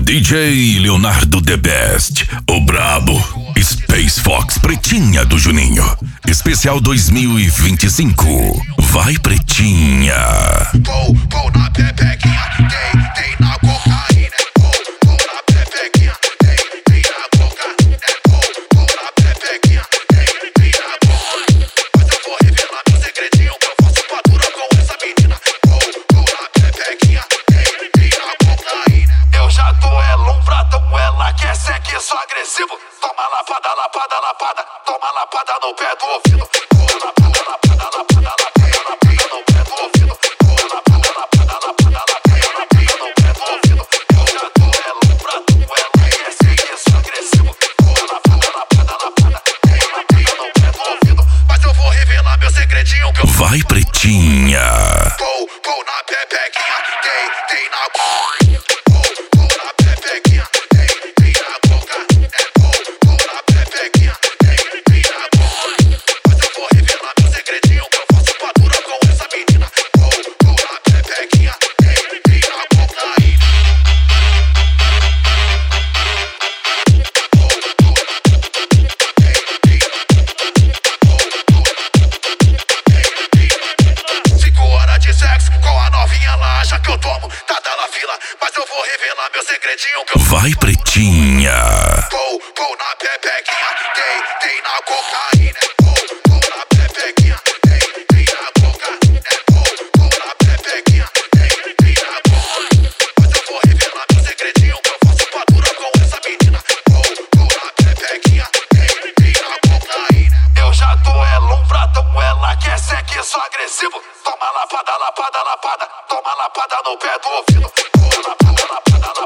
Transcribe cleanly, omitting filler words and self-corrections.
DJ Leonardo The Best, o brabo. Space Fox Pretinha do Juninho. Especial 2025. Vai, Pretinha. Vou na pepequinha, tem na cocaína. Vou na pepequinha, tem na cocaína. Vou na pepequinha, tem na cocaína. Mas eu vou revelar meu segredinho que eu faço fatura com essa menina. Vou na pepequinha, tem na cocaína. Eu já tô lumfradão, ela quer sexo agressivo. Toma lapada, lapada, lapada. Toma lapada no pé do ouvido. Lapada, lapada, lapada, lapada no pé do ouvido. Lapada, lapada, lapada, lapada no pé do ouvido. Eu já tô lumfradão, ela quer sexo agressivo. Lapada, lapada, lapada, lapada no pé do ouvido. Mas eu vou revelar meu segredinho que eu... Vai, Pretinha. Vou na pepequinha, tem na cocaína. Vou na pepequinha, tem na cocaína. Vou na pepequinha, tem na cocaína. Mas eu vou revelar meu segredinho que eu faço fatura com essa menina. Vou na pepequinha, tem na cocaína. De sexo com a novinha, ela acha que eu tomo, tá na fila. Mas eu vou revelar meu segredinho que eu... Vai, Pretinha. Vou na pepequinha, tem na cocaína. Vou na pepequinha, tem na cocaína. Vou na pepequinha, tem na cocaína. Mas eu vou revelar meu segredinho que eu faço fatura com essa menina. Vou na pepequinha, tem na cocaína. Eu já tô lumfradão, ela quer sexo agressivo. Toma lapada, lapada, lapada. Toma lapada no pé do ouvido. Lapada, lapada, lapada.